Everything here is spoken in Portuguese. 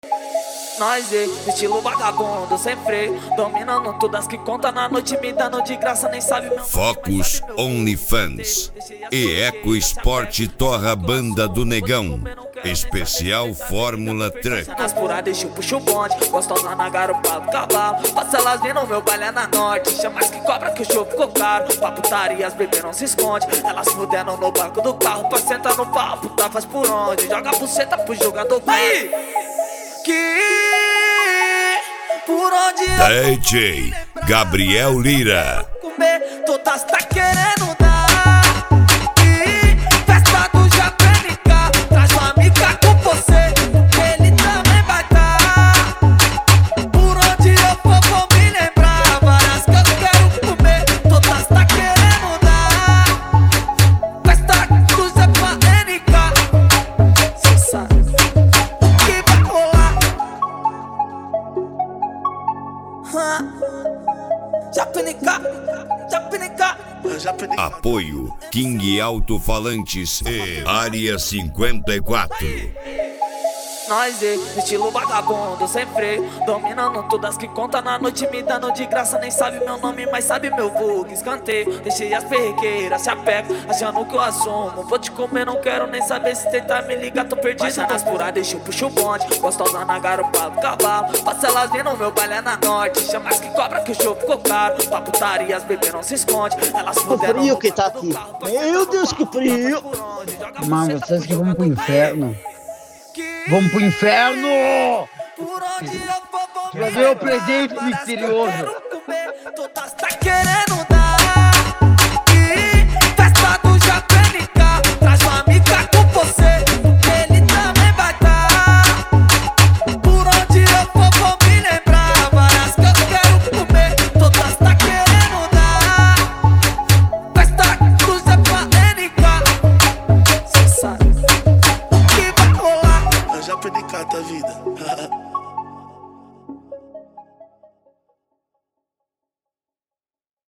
Nós estilo vagabundo, sem freio, dominando todas que conta na noite, me dando de graça, nem sabe meu Focus OnlyFans e Eco Sport Torra Banda do Negão. Especial Fórmula Truck. Nas puradas eu puxo o bonde, gostosa na garupa do cavalo. Passa elas vindo, meu baile é na norte. Chama mais que cobra que o show ficou caro. Pra putaria as bebês não se esconde. Elas fudendo no banco do carro. Pra sentar no pau, puta faz por onde. Joga a buceta pro jogador. Aí! Que por onde eu DJ Gabriel Lira. comer, todas tá querendo dar. E festa do Japenica, traz uma amiga com você, ele também vai dar. Por onde eu for vou me lembrar, várias que eu quero comer, todas tá querendo dar. Festa do Japenica, cê sabe que vai rolar. Japenica, Japenica. Apoio King Alto-Falantes e Área 54. Nós estilo vagabundo, sem freio, dominando todas que conta na noite, me dando de graça, nem sabe meu nome, mas sabe meu vulgo. Escanteio, deixei as perrequeiras, se apego, achando que eu assumo. Vou te comer, não quero nem saber, se tentar me ligar, tô perdido. Mas nas puradas eu puxo o bonde, gostosa na garupa do cavalo. Passa elas vindo, meu baile é na norte. Chama mais que cobra que o show ficou caro. Pra putaria as bebês não se esconde. Elas fuderam frio que tá aqui. Meu Deus, que frio. Mano, vocês que vão pro inferno. Vamos pro inferno! Por onde eu for, vou Vai ver o presente misterioso.